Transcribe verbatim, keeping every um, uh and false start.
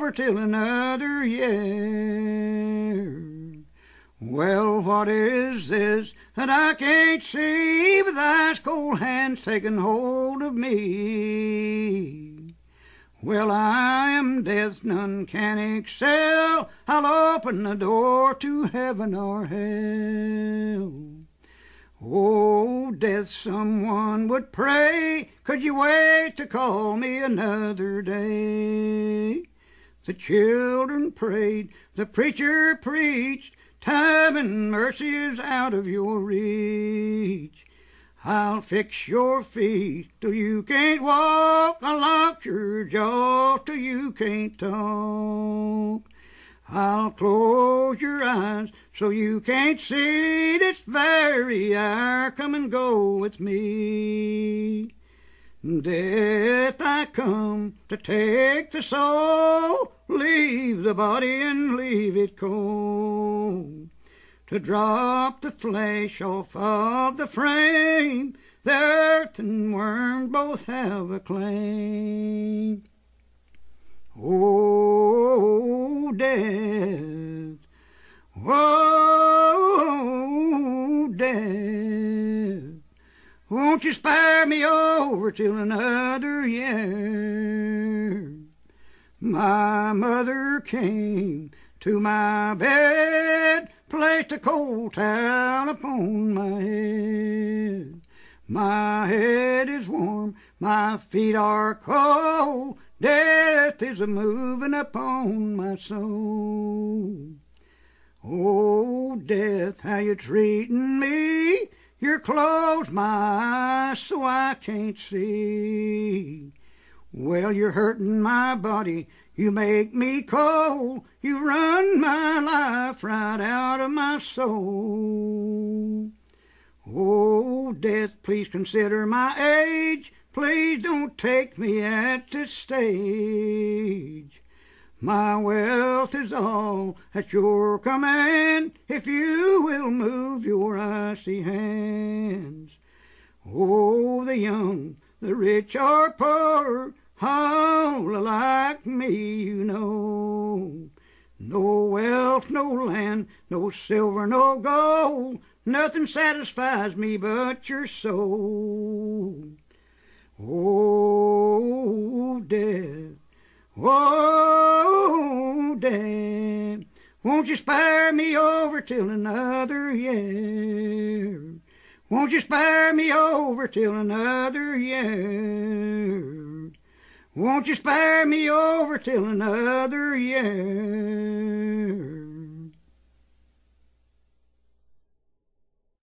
over till another year. Well, what is this that I can't see, but thy cold hand's taken hold of me? Well, I am death, none can excel. I'll open the door to heaven or hell. Oh, death, someone would pray, could you wait to call me another day? The children prayed, the preacher preached, time and mercy is out of your reach. I'll fix your feet till you can't walk, I'll lock your jaw till you can't talk. I'll close your eyes so you can't see this very hour. Come and go with me. Death, I come to take the soul, leave the body and leave it cold. To drop the flesh off of the frame, the earth and worm both have a claim. Oh, death, oh, death, won't you spare me over till another year? My mother came to my bed, placed a cold towel upon my head. My head is warm, my feet are cold, death is a-moving upon my soul. Oh, death, how you treating me? You're closed my eyes so I can't see. Well, you're hurting my body, you make me cold, you run my life right out of my soul. Oh, death, please consider my age, please don't take me at this stage. My wealth is all at your command, if you will move your icy hands. Oh, the young, the rich or poor, all alike me you know. No wealth, no land, no silver, no gold, nothing satisfies me but your soul. Oh, death, oh, death, won't you spare me over till another year? Won't you spare me over till another year? Won't you spare me over till another year?